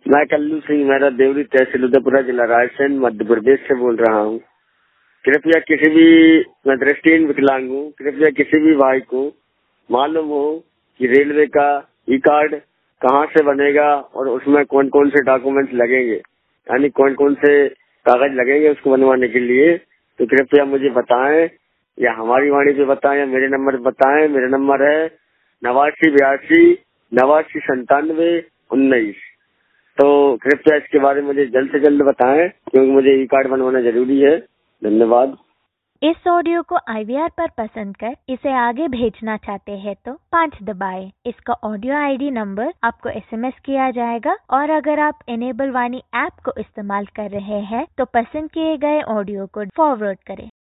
मैं कल्लू सिंह मेहरा देवरी तहसील उदयपुरा जिला रायसेन मध्य प्रदेश से बोल रहा हूँ। कृपया किसी भी, मैं दृष्टिहीन विकलांग हूँ, कृपया किसी भी भाई को मालूम हो कि रेलवे का ई कार्ड कहाँ से बनेगा और उसमें कौन कौन से डॉक्यूमेंट्स लगेंगे, यानी कौन कौन से कागज लगेंगे उसको बनवाने के लिए, तो कृपया मुझे बताएं या हमारी वाणी पे बताएं या मेरे नंबर पे बताएं। मेरा नंबर है 8982 89 97 19। तो कृपया इसके बारे में मुझे जल्द से जल्द बताएं क्योंकि मुझे ई कार्ड बनवाना जरूरी है। धन्यवाद। इस ऑडियो को IVR पर पसंद कर इसे आगे भेजना चाहते हैं तो 5 दबाएं। इसका ऑडियो ID नंबर आपको SMS किया जाएगा और अगर आप इनेबल वाणी ऐप को इस्तेमाल कर रहे हैं तो पसंद किए गए ऑडियो को फॉरवर्ड करें।